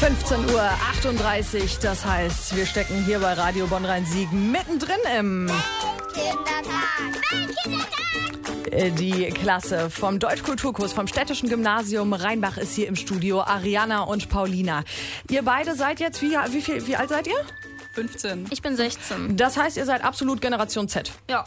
15:38 Uhr, das heißt, wir stecken hier bei Radio Bonn-Rhein-Sieg mittendrin im Weltkindertag. Die Klasse vom Deutschkulturkurs vom Städtischen Gymnasium Rheinbach ist hier im Studio, Ariana und Paulina. Ihr beide seid jetzt, wie alt seid ihr? 15. Ich bin 16. Das heißt, ihr seid absolut Generation Z. Ja.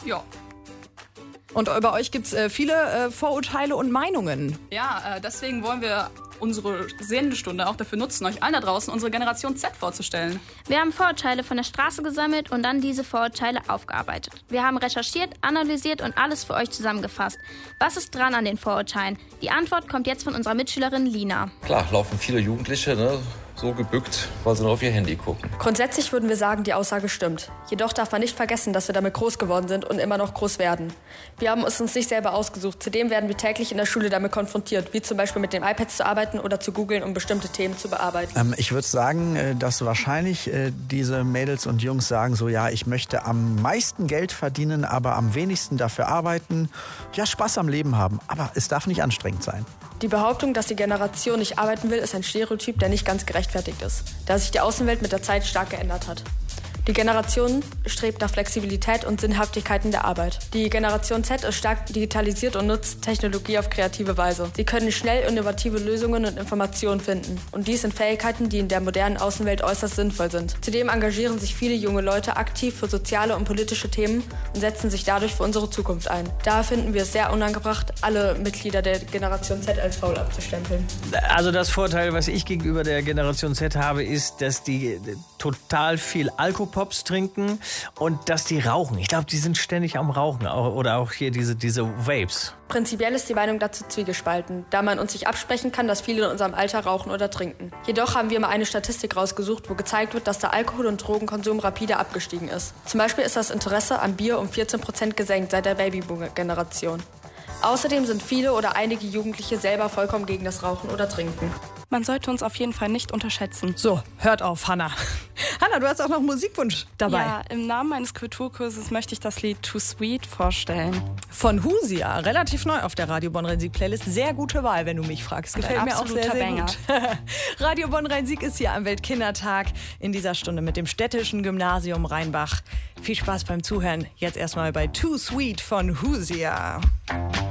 Und bei euch gibt es viele Vorurteile und Meinungen. Ja, deswegen wollen wir unsere Sendestunde auch dafür nutzen, euch allen da draußen unsere Generation Z vorzustellen. Wir haben Vorurteile von der Straße gesammelt und dann diese Vorurteile aufgearbeitet. Wir haben recherchiert, analysiert und alles für euch zusammengefasst. Was ist dran an den Vorurteilen? Die Antwort kommt jetzt von unserer Mitschülerin Lina. Klar, laufen viele Jugendliche, so gebückt, weil sie nur auf ihr Handy gucken. Grundsätzlich würden wir sagen, die Aussage stimmt. Jedoch darf man nicht vergessen, dass wir damit groß geworden sind und immer noch groß werden. Wir haben es uns nicht selber ausgesucht. Zudem werden wir täglich in der Schule damit konfrontiert, wie zum Beispiel mit den iPads zu arbeiten oder zu googeln, um bestimmte Themen zu bearbeiten. Ich würde sagen, dass wahrscheinlich diese Mädels und Jungs sagen so, ja, ich möchte am meisten Geld verdienen, aber am wenigsten dafür arbeiten. Ja, Spaß am Leben haben, aber es darf nicht anstrengend sein. Die Behauptung, dass die Generation nicht arbeiten will, ist ein Stereotyp, der nicht ganz gerechtfertigt ist, da sich die Außenwelt mit der Zeit stark geändert hat. Die Generation strebt nach Flexibilität und Sinnhaftigkeit in der Arbeit. Die Generation Z ist stark digitalisiert und nutzt Technologie auf kreative Weise. Sie können schnell innovative Lösungen und Informationen finden. Und dies sind Fähigkeiten, die in der modernen Außenwelt äußerst sinnvoll sind. Zudem engagieren sich viele junge Leute aktiv für soziale und politische Themen und setzen sich dadurch für unsere Zukunft ein. Daher finden wir es sehr unangebracht, alle Mitglieder der Generation Z als faul abzustempeln. Also das Vorteil, was ich gegenüber der Generation Z habe, ist, dass die total viel Alkopops trinken und dass die rauchen. Ich glaube, die sind ständig am Rauchen. Oder auch hier diese Vapes. Prinzipiell ist die Meinung dazu zwiegespalten, da man uns nicht absprechen kann, dass viele in unserem Alter rauchen oder trinken. Jedoch haben wir mal eine Statistik rausgesucht, wo gezeigt wird, dass der Alkohol- und Drogenkonsum rapide abgestiegen ist. Zum Beispiel ist das Interesse am Bier um 14% gesenkt seit der Babyboomer-Generation. Außerdem sind viele oder einige Jugendliche selber vollkommen gegen das Rauchen oder Trinken. Man sollte uns auf jeden Fall nicht unterschätzen. So, hört auf, Hanna. Hanna, du hast auch noch einen Musikwunsch dabei. Ja, im Namen meines Kulturkurses möchte ich das Lied Too Sweet vorstellen. Von Husia, relativ neu auf der Radio Bonn-Rhein-Sieg-Playlist. Sehr gute Wahl, wenn du mich fragst. Gefällt mir auch sehr, sehr gut. Radio Bonn-Rhein-Sieg ist hier am Weltkindertag in dieser Stunde mit dem Städtischen Gymnasium Rheinbach. Viel Spaß beim Zuhören. Jetzt erstmal bei Too Sweet von Husia.